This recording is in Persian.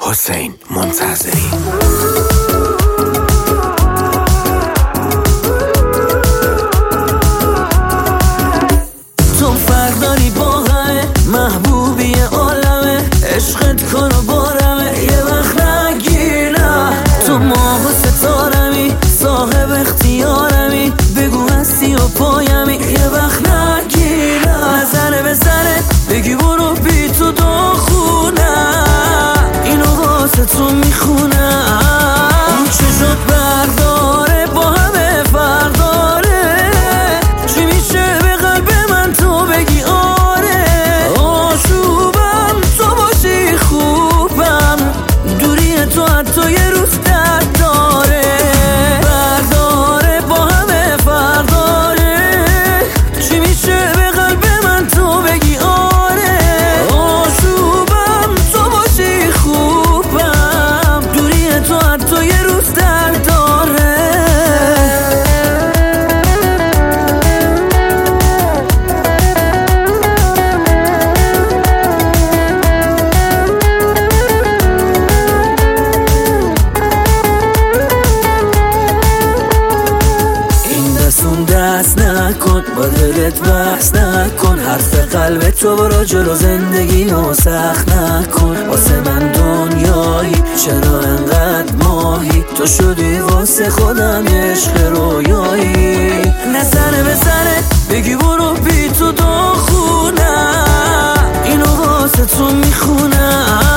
حسین منتظری. تو فرداری با همه محبوبی عالمه، عشقت کن و بارمه یه وقت نگیرم. تو ماه و ستارمی، صاحب اختیارمی، بگو هستی و پایمی یه وقت نگیرم. نزنه بزنه بگی برو بی تو داخونم، اینو واسه تو میخونم. اون چشات برداره با همه فرداره، چی میشه به قلب من تو بگی آره. آشوبم تو باشی خوبم، دوری تو حتی یه روز درد داره. برداره با همه فرداره، چی میشه به قلب من تو بگی آره. آشوبم تو باشی خوبم، دوری تو حتی یه روز درد داره. اون دست نکن، با دلت بحث نکن، حرف قلب تو برو جلو، زندگی رو سخت نکن. واسه من دنیایی، چرا انقدر ماهی، تو شدی واسه خودم عشق رویایی. نزنه بزنه بگی برو بی تو داخونم، اینو واسه تو میخونم.